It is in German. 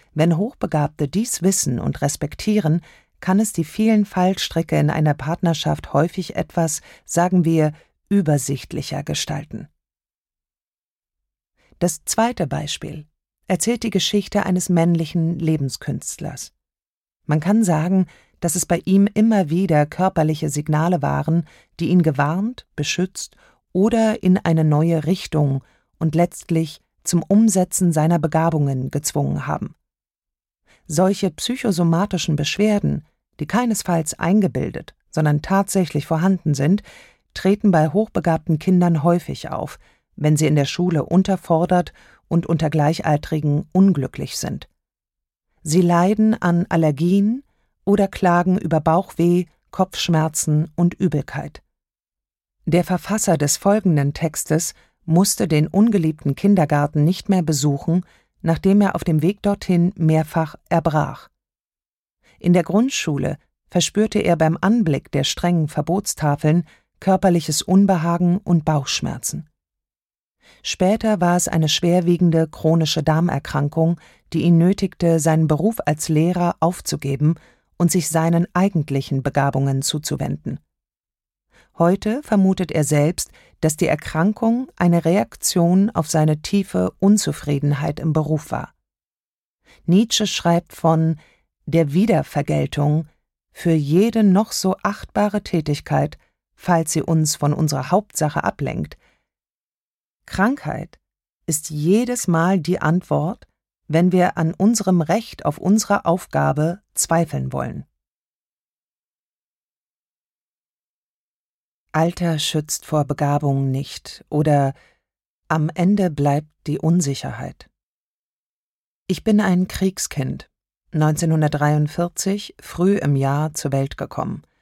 Wenn Hochbegabte dies wissen und respektieren, kann es die vielen Fallstricke in einer Partnerschaft häufig etwas, sagen wir, übersichtlicher gestalten. Das zweite Beispiel erzählt die Geschichte eines männlichen Lebenskünstlers. Man kann sagen, dass es bei ihm immer wieder körperliche Signale waren, die ihn gewarnt, beschützt oder in eine neue Richtung und letztlich zum Umsetzen seiner Begabungen gezwungen haben. Solche psychosomatischen Beschwerden, die keinesfalls eingebildet, sondern tatsächlich vorhanden sind, treten bei hochbegabten Kindern häufig auf, wenn sie in der Schule unterfordert und unter Gleichaltrigen unglücklich sind. Sie leiden an Allergien oder klagen über Bauchweh, Kopfschmerzen und Übelkeit. Der Verfasser des folgenden Textes musste den ungeliebten Kindergarten nicht mehr besuchen, nachdem er auf dem Weg dorthin mehrfach erbrach. In der Grundschule verspürte er beim Anblick der strengen Verbotstafeln körperliches Unbehagen und Bauchschmerzen. Später war es eine schwerwiegende chronische Darmerkrankung, die ihn nötigte, seinen Beruf als Lehrer aufzugeben und sich seinen eigentlichen Begabungen zuzuwenden. Heute vermutet er selbst, dass die Erkrankung eine Reaktion auf seine tiefe Unzufriedenheit im Beruf war. Nietzsche schreibt von der Wiedervergeltung für jede noch so achtbare Tätigkeit, falls sie uns von unserer Hauptsache ablenkt. Krankheit ist jedes Mal die Antwort, wenn wir an unserem Recht auf unsere Aufgabe zweifeln wollen. Alter schützt vor Begabung nicht oder am Ende bleibt die Unsicherheit. Ich bin ein Kriegskind, 1943 früh im Jahr zur Welt gekommen,